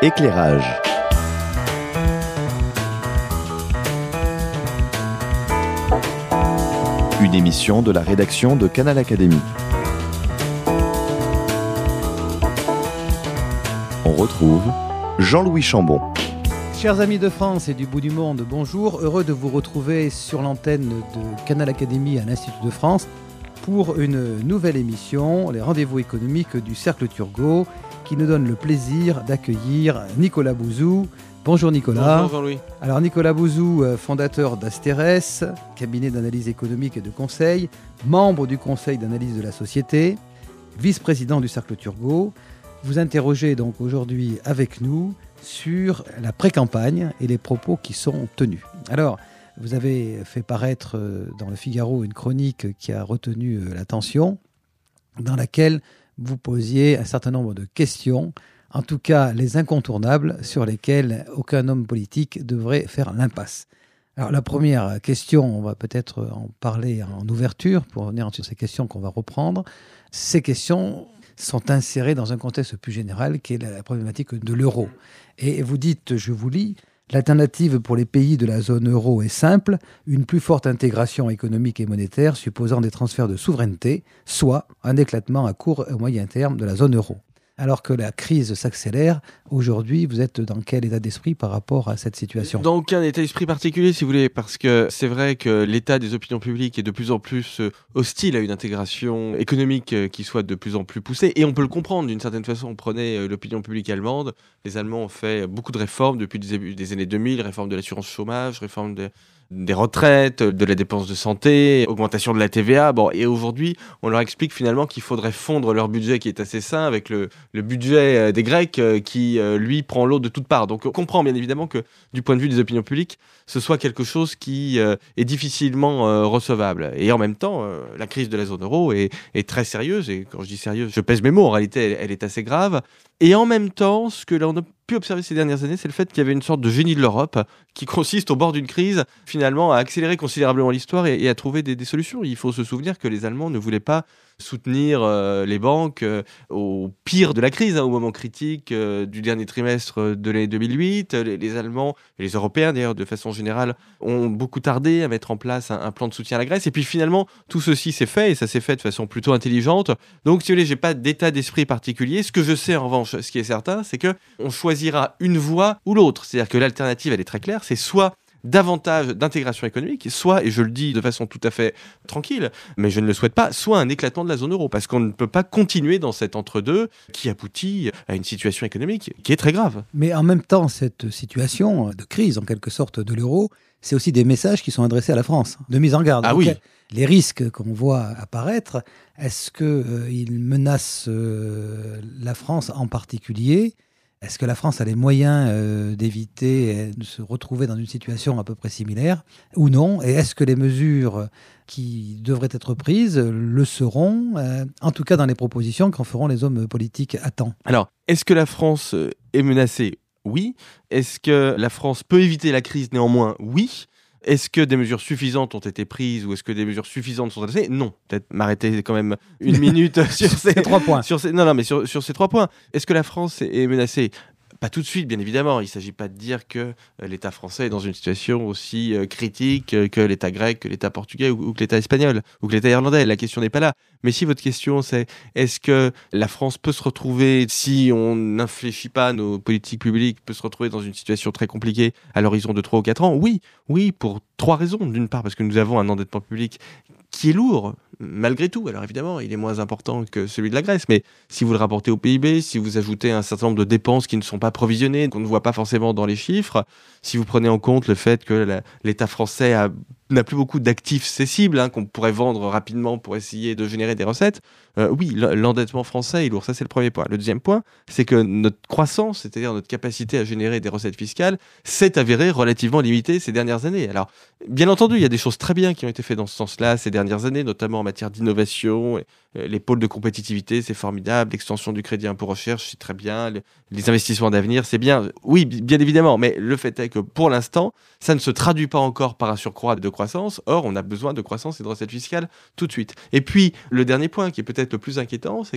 Éclairage. Une émission de la rédaction de Canal Académie. On retrouve Jean-Louis Chambon. Chers amis de France et du bout du monde, bonjour. Heureux de vous retrouver sur l'antenne de Canal Académie à l'Institut de France pour une nouvelle émission, les rendez-vous économiques du Cercle Turgot, qui nous donne le plaisir d'accueillir Nicolas Bouzou. Bonjour Nicolas. Bonjour Jean-Louis. Alors Nicolas Bouzou, fondateur d'Asterès, cabinet d'analyse économique et de conseil, membre du conseil d'analyse de la société, vice-président du Cercle Turgot. Vous interrogez donc aujourd'hui avec nous sur la pré-campagne et les propos qui sont tenus. Alors, vous avez fait paraître dans le Figaro une chronique qui a retenu l'attention, dans laquelle vous posiez un certain nombre de questions, en tout cas les incontournables, sur lesquelles aucun homme politique devrait faire l'impasse. Alors la première question, on va peut-être en parler en ouverture, pour revenir sur ces questions qu'on va reprendre. Ces questions sont insérées dans un contexte plus général, qui est la problématique de l'euro. Et vous dites, je vous lis, l'alternative pour les pays de la zone euro est simple, une plus forte intégration économique et monétaire supposant des transferts de souveraineté, soit un éclatement à court et moyen terme de la zone euro. Alors que la crise s'accélère, aujourd'hui, vous êtes dans quel état d'esprit par rapport à cette situation ? Dans aucun état d'esprit particulier, si vous voulez, parce que c'est vrai que l'état des opinions publiques est de plus en plus hostile à une intégration économique qui soit de plus en plus poussée. Et on peut le comprendre d'une certaine façon. On prenait l'opinion publique allemande. Les Allemands ont fait beaucoup de réformes depuis le début des années 2000, réforme de l'assurance chômage, réforme des retraites, de la dépense de santé, augmentation de la TVA. Bon, et aujourd'hui, on leur explique finalement qu'il faudrait fondre leur budget qui est assez sain avec le budget des Grecs qui, lui, prend l'eau de toutes parts. Donc on comprend bien évidemment que du point de vue des opinions publiques, ce soit quelque chose qui est difficilement recevable. Et en même temps, la crise de la zone euro est très sérieuse. Et quand je dis sérieuse, je pèse mes mots. En réalité, elle est assez grave. Et en même temps, ce que l'on a pu observer ces dernières années, c'est le fait qu'il y avait une sorte de génie de l'Europe qui consiste au bord d'une crise, finalement, à accélérer considérablement l'histoire et à trouver des solutions. Il faut se souvenir que les Allemands ne voulaient pas soutenir les banques au pire de la crise, au moment critique du dernier trimestre de l'année 2008. Les Allemands et les Européens, d'ailleurs, de façon générale, ont beaucoup tardé à mettre en place un plan de soutien à la Grèce. Et puis finalement, tout ceci s'est fait, et ça s'est fait de façon plutôt intelligente. Donc, si vous voulez, j'ai pas d'état d'esprit particulier. Ce que je sais, en revanche, ce qui est certain, c'est qu'on choisira une voie ou l'autre. C'est-à-dire que l'alternative, elle est très claire, c'est soit davantage d'intégration économique, soit, et je le dis de façon tout à fait tranquille, mais je ne le souhaite pas, soit un éclatement de la zone euro, parce qu'on ne peut pas continuer dans cet entre-deux qui aboutit à une situation économique qui est très grave. Mais en même temps, cette situation de crise, en quelque sorte, de l'euro, c'est aussi des messages qui sont adressés à la France, de mise en garde. Ah donc, oui. Les risques qu'on voit apparaître, est-ce qu'ils menacent la France en particulier ? Est-ce que la France a les moyens d'éviter de se retrouver dans une situation à peu près similaire ou non ? Et est-ce que les mesures qui devraient être prises le seront, en tout cas dans les propositions qu'en feront les hommes politiques à temps ? Alors, est-ce que la France est menacée ? Oui. Est-ce que la France peut éviter la crise néanmoins ? Oui. Est-ce que des mesures suffisantes ont été prises ou est-ce que des mesures suffisantes sont adressées ? Non. Peut-être m'arrêter quand même une minute sur ces 3 points. sur ces 3 points. Est-ce que la France est menacée ? Pas tout de suite, bien évidemment. Il ne s'agit pas de dire que l'État français est dans une situation aussi critique que l'État grec, que l'État portugais ou que l'État espagnol ou que l'État irlandais. La question n'est pas là. Mais si votre question c'est est-ce que la France peut se retrouver, si on n'infléchit pas nos politiques publiques, peut se retrouver dans une situation très compliquée à l'horizon de 3 ou 4 ans ? Oui, pour 3 raisons. D'une part, parce que nous avons un endettement public qui est lourd, malgré tout. Alors évidemment, il est moins important que celui de la Grèce, mais si vous le rapportez au PIB, si vous ajoutez un certain nombre de dépenses qui ne sont pas provisionnées, qu'on ne voit pas forcément dans les chiffres, si vous prenez en compte le fait que l'État français n'a plus beaucoup d'actifs cessibles qu'on pourrait vendre rapidement pour essayer de générer des recettes, oui, l'endettement français est lourd. Ça, c'est le premier point. Le deuxième point, c'est que notre croissance, c'est-à-dire notre capacité à générer des recettes fiscales, s'est avérée relativement limitée ces dernières années. Alors, bien entendu, il y a des choses très bien qui ont été faites dans ce sens-là ces dernières années, notamment en matière d'innovation. Les pôles de compétitivité, c'est formidable. L'extension du crédit impôt recherche, c'est très bien. Les investissements d'avenir, c'est bien. Oui, bien évidemment. Mais le fait est que pour l'instant, ça ne se traduit pas encore par un surcroît de croissance. Or, on a besoin de croissance et de recettes fiscales tout de suite. Et puis, le dernier point qui est peut-être le plus inquiétant, c'est que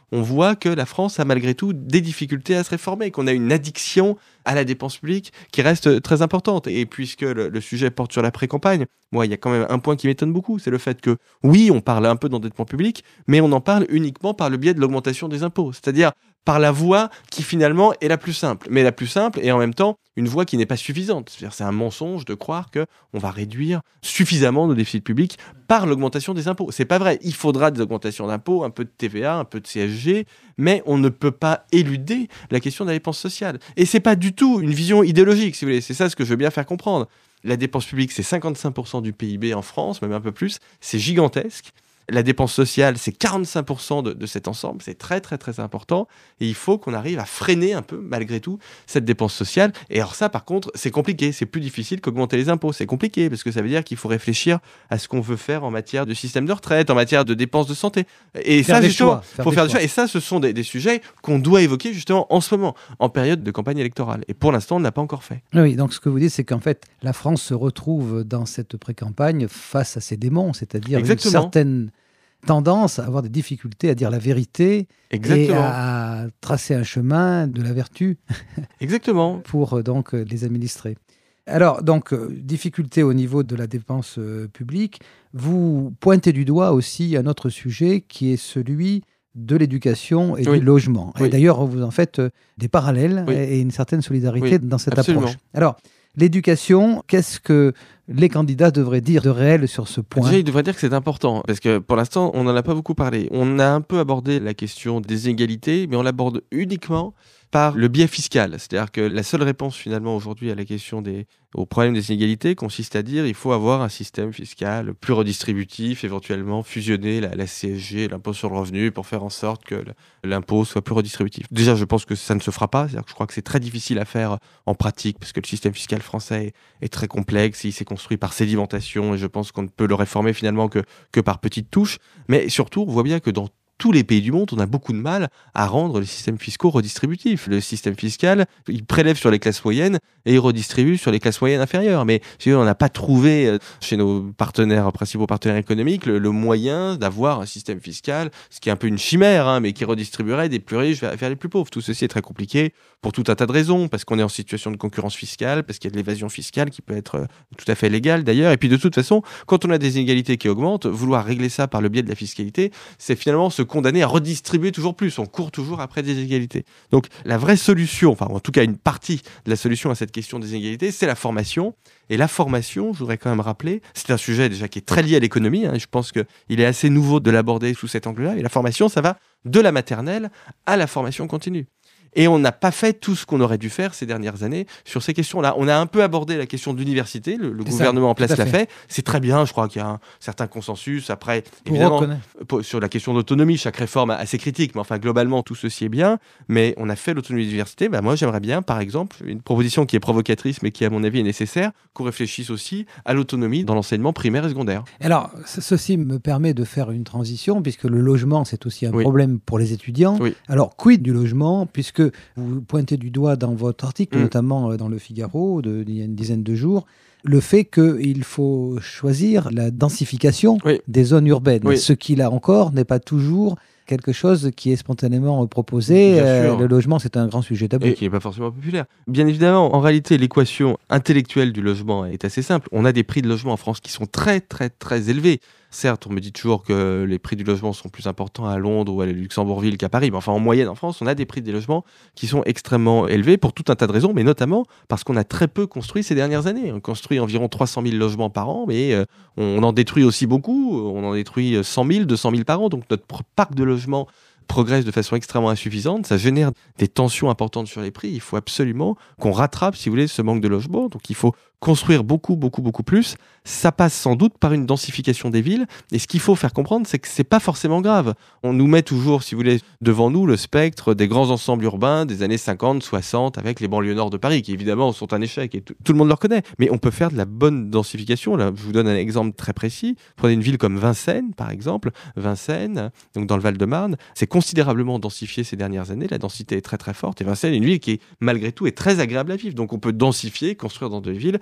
on voit que la France a malgré tout des difficultés à se réformer, qu'on a une addiction à la dépense publique qui reste très importante. Et puisque le sujet porte sur la pré-campagne, moi, il y a quand même un point qui m'étonne beaucoup, c'est le fait que, oui, on parle un peu d'endettement public, mais on en parle uniquement par le biais de l'augmentation des impôts. C'est-à-dire par la voie qui finalement est la plus simple. Mais la plus simple et en même temps une voie qui n'est pas suffisante. C'est-à-dire c'est un mensonge de croire qu'on va réduire suffisamment nos déficits publics par l'augmentation des impôts. C'est pas vrai. Il faudra des augmentations d'impôts, un peu de TVA, un peu de CSG, mais on ne peut pas éluder la question de la dépense sociale. Et c'est pas du tout une vision idéologique, si vous voulez. C'est ça ce que je veux bien faire comprendre. La dépense publique, c'est 55% du PIB en France, même un peu plus. C'est gigantesque. La dépense sociale, c'est 45% de cet ensemble. C'est très, très, très important. Et il faut qu'on arrive à freiner un peu, malgré tout, cette dépense sociale. Et alors ça, par contre, c'est compliqué. C'est plus difficile qu'augmenter les impôts. C'est compliqué parce que ça veut dire qu'il faut réfléchir à ce qu'on veut faire en matière de système de retraite, en matière de dépenses de santé. Et ça, justement, il faut faire des choix. Et ça, ce sont des sujets qu'on doit évoquer justement en ce moment, en période de campagne électorale. Et pour l'instant, on ne l'a pas encore fait. Oui, donc ce que vous dites, c'est qu'en fait, la France se retrouve dans cette pré-campagne face à ses démons, c'est-à-dire Exactement. une certaine tendance à avoir des difficultés à dire la vérité. Exactement. Et à tracer un chemin de la vertu. Exactement. Pour donc les administrer. Alors, donc, difficulté au niveau de la dépense publique. Vous pointez du doigt aussi un autre sujet qui est celui de l'éducation et du logement. Oui. Et d'ailleurs, vous en faites des parallèles et une certaine solidarité dans cette approche. Alors, l'éducation, qu'est-ce que les candidats devraient dire de réel sur ce point ? Déjà, ils devraient dire que c'est important, parce que pour l'instant, on n'en a pas beaucoup parlé. On a un peu abordé la question des inégalités, mais on l'aborde uniquement par le biais fiscal. C'est-à-dire que la seule réponse finalement aujourd'hui à la question au problème des inégalités consiste à dire qu'il faut avoir un système fiscal plus redistributif, éventuellement fusionner la CSG, l'impôt sur le revenu, pour faire en sorte que l'impôt soit plus redistributif. Déjà, je pense que ça ne se fera pas. C'est-à-dire que je crois que c'est très difficile à faire en pratique, parce que le système fiscal français est très complexe, il s'est construit par sédimentation, et je pense qu'on ne peut le réformer finalement que par petites touches. Mais surtout, on voit bien que dans tous les pays du monde, on a beaucoup de mal à rendre les systèmes fiscaux redistributifs. Le système fiscal, il prélève sur les classes moyennes et il redistribue sur les classes moyennes inférieures. Mais on n'a pas trouvé chez nos principaux partenaires économiques le moyen d'avoir un système fiscal, ce qui est un peu une chimère, mais qui redistribuerait des plus riches vers les plus pauvres. Tout ceci est très compliqué pour tout un tas de raisons, parce qu'on est en situation de concurrence fiscale, parce qu'il y a de l'évasion fiscale qui peut être tout à fait légale d'ailleurs. Et puis de toute façon, quand on a des inégalités qui augmentent, vouloir régler ça par le biais de la fiscalité, c'est finalement se condamner à redistribuer toujours plus. On court toujours après des inégalités. Donc la vraie solution, enfin en tout cas une partie de la solution à cette question des inégalités, c'est la formation. Et la formation, je voudrais quand même rappeler, c'est un sujet déjà qui est très lié à l'économie. Je pense qu'il est assez nouveau de l'aborder sous cet angle-là. Et la formation, ça va de la maternelle à la formation continue. Et on n'a pas fait tout ce qu'on aurait dû faire ces dernières années sur ces questions-là. On a un peu abordé la question de l'université, le gouvernement en place l'a fait. C'est très bien, je crois qu'il y a un certain consensus. Après, évidemment, sur la question d'autonomie, chaque réforme a ses critiques, mais enfin, globalement, tout ceci est bien. Mais on a fait l'autonomie de l'université. Moi, j'aimerais bien, par exemple, une proposition qui est provocatrice, mais qui, à mon avis, est nécessaire, qu'on réfléchisse aussi à l'autonomie dans l'enseignement primaire et secondaire. Alors, ceci me permet de faire une transition, puisque le logement, c'est aussi un problème pour les étudiants. Oui. Alors, quid du logement, puisque vous pointez du doigt dans votre article, notamment dans Le Figaro, il y a une dizaine de jours, le fait qu'il faut choisir la densification des zones urbaines, ce qui, là encore, n'est pas toujours quelque chose qui est spontanément proposé. Le logement, c'est un grand sujet tabou. Et qui n'est pas forcément populaire. Bien évidemment, en réalité, l'équation intellectuelle du logement est assez simple. On a des prix de logement en France qui sont très, très, très élevés. Certes, on me dit toujours que les prix du logement sont plus importants à Londres ou à Luxembourgville qu'à Paris. Mais enfin, en moyenne, en France, on a des prix des logements qui sont extrêmement élevés pour tout un tas de raisons, mais notamment parce qu'on a très peu construit ces dernières années. On construit environ 300 000 logements par an, mais on en détruit aussi beaucoup. On en détruit 100 000, 200 000 par an. Donc notre parc de logements progresse de façon extrêmement insuffisante, ça génère des tensions importantes sur les prix. Il faut absolument qu'on rattrape, si vous voulez, ce manque de logement. Donc il faut construire beaucoup, beaucoup, beaucoup plus. Ça passe sans doute par une densification des villes. Et ce qu'il faut faire comprendre, c'est que c'est pas forcément grave. On nous met toujours, si vous voulez, devant nous le spectre des grands ensembles urbains des années 50, 60, avec les banlieues nord de Paris, qui évidemment sont un échec et tout le monde le reconnaît. Mais on peut faire de la bonne densification. Là, je vous donne un exemple très précis. Prenez une ville comme Vincennes, par exemple. Vincennes, donc dans le Val-de-Marne, c'est considérablement densifié ces dernières années. La densité est très très forte. Et Vincennes est une ville qui, malgré tout, est très agréable à vivre. Donc on peut densifier, construire dans des villes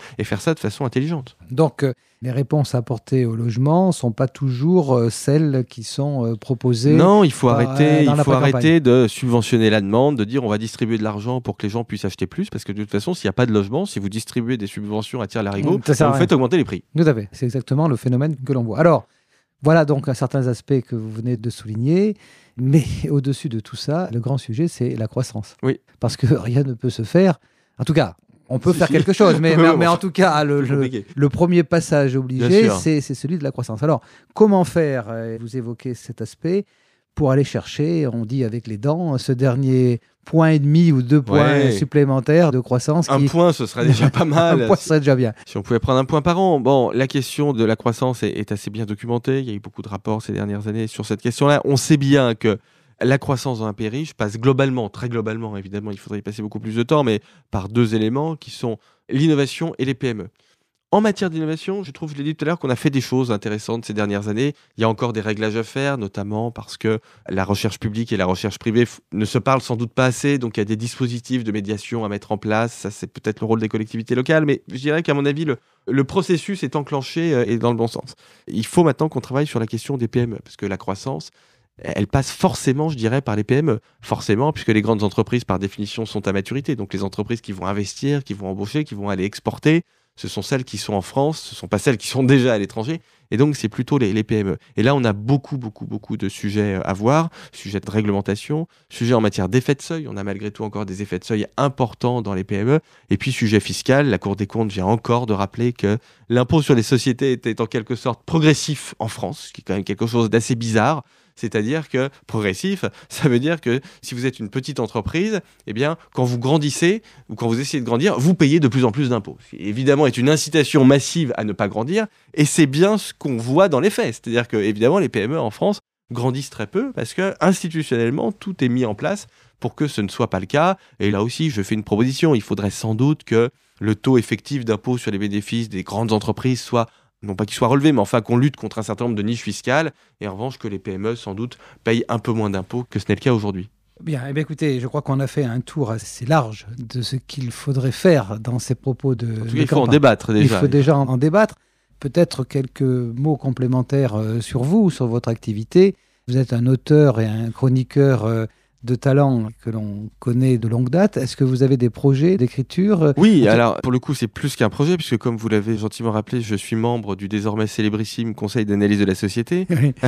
et faire ça de façon intelligente. Donc, les réponses apportées au logement ne sont pas toujours celles qui sont proposées. Non, il faut arrêter de de subventionner la demande, de dire on va distribuer de l'argent pour que les gens puissent acheter plus, parce que de toute façon, s'il n'y a pas de logement, si vous distribuez des subventions à tire-larigot, vous faites augmenter les prix. Tout à fait, c'est exactement le phénomène que l'on voit. Alors, voilà donc certains aspects que vous venez de souligner, mais au-dessus de tout ça, le grand sujet, c'est la croissance. Oui. Parce que rien ne peut se faire, en tout cas... On peut faire quelque chose, mais en tout cas, le premier passage obligé, c'est celui de la croissance. Alors, comment faire, vous évoquez cet aspect, pour aller chercher, on dit avec les dents, ce dernier point et demi ou 2 points supplémentaires de croissance. Un point, ce serait déjà pas mal. Un point, ce serait déjà bien. Si on pouvait prendre 1 point par an. Bon, la question de la croissance est assez bien documentée. Il y a eu beaucoup de rapports ces dernières années sur cette question-là. On sait bien que la croissance dans un pays riche passe globalement, très globalement, évidemment, il faudrait y passer beaucoup plus de temps, mais par 2 éléments qui sont l'innovation et les PME. En matière d'innovation, je trouve, je l'ai dit tout à l'heure, qu'on a fait des choses intéressantes ces dernières années. Il y a encore des réglages à faire, notamment parce que la recherche publique et la recherche privée ne se parlent sans doute pas assez, donc il y a des dispositifs de médiation à mettre en place. Ça, c'est peut-être le rôle des collectivités locales, mais je dirais qu'à mon avis, le processus est enclenché et dans le bon sens. Il faut maintenant qu'on travaille sur la question des PME, parce que la croissance, elle passe forcément, je dirais, par les PME. Forcément, puisque les grandes entreprises, par définition, sont à maturité. Donc les entreprises qui vont investir, qui vont embaucher, qui vont aller exporter, ce sont celles qui sont en France, ce ne sont pas celles qui sont déjà à l'étranger. Et donc, c'est plutôt les PME. Et là, on a beaucoup de sujets à voir. Sujets de réglementation, sujets en matière d'effets de seuil. On a malgré tout encore des effets de seuil importants dans les PME. Et puis, sujet fiscal. La Cour des comptes vient encore de rappeler que l'impôt sur les sociétés était en quelque sorte progressif en France, ce qui est quand même quelque chose d'assez bizarre. C'est-à-dire que progressif, ça veut dire que si vous êtes une petite entreprise, eh bien, quand vous grandissez ou quand vous essayez de grandir, vous payez de plus en plus d'impôts. Ce qui, évidemment, est une incitation massive à ne pas grandir. Et c'est bien ce qu'on voit dans les faits. C'est-à-dire que, évidemment, les PME en France grandissent très peu parce que, institutionnellement, tout est mis en place pour que ce ne soit pas le cas. Et là aussi, je fais une proposition. Il faudrait sans doute que le taux effectif d'impôt sur les bénéfices des grandes entreprises soit, non pas qu'il soit relevé, mais enfin qu'on lutte contre un certain nombre de niches fiscales, et en revanche que les PME, sans doute, payent un peu moins d'impôts que ce n'est le cas aujourd'hui. Bien, eh bien, écoutez, je crois qu'on a fait un tour assez large de ce qu'il faudrait faire dans ces propos de En tout cas, il faut en débattre déjà. Il faut déjà en débattre. Peut-être quelques mots complémentaires sur vous, sur votre activité. Vous êtes un auteur et un chroniqueur de talent que l'on connaît de longue date. Est-ce que vous avez des projets d'écriture ? Oui, alors pour le coup c'est plus qu'un projet, puisque comme vous l'avez gentiment rappelé, je suis membre du désormais célébrissime Conseil d'analyse de la société,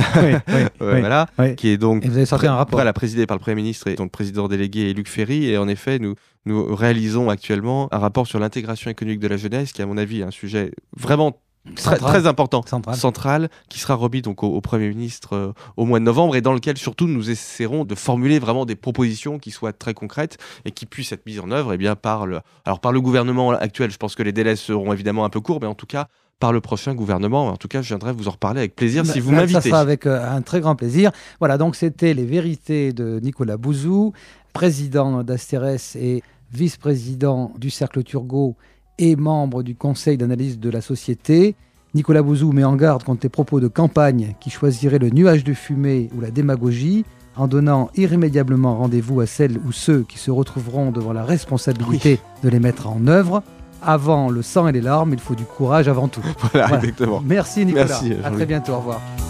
voilà, qui est donc présidé par le Premier ministre et donc président délégué Luc Ferry, et en effet nous réalisons actuellement un rapport sur l'intégration économique de la jeunesse, qui est à mon avis un sujet vraiment très important, central, qui sera remis donc au Premier ministre au mois de novembre, et dans lequel surtout nous essaierons de formuler vraiment des propositions qui soient très concrètes et qui puissent être mises en œuvre par le gouvernement actuel. Je pense que les délais seront évidemment un peu courts, mais en tout cas par le prochain gouvernement. En tout cas, je viendrai vous en reparler avec plaisir si vous m'invitez. Ça sera avec un très grand plaisir. Voilà, donc c'était les vérités de Nicolas Bouzou, président d'Asterès et vice-président du Cercle Turgot et membre du Conseil d'analyse de la société. Nicolas Bouzou met en garde contre les propos de campagne qui choisiraient le nuage de fumée ou la démagogie, en donnant irrémédiablement rendez-vous à celles ou ceux qui se retrouveront devant la responsabilité de les mettre en œuvre. Avant le sang et les larmes, il faut du courage avant tout. Voilà. Exactement. Merci Nicolas. Merci, à très bientôt, au revoir.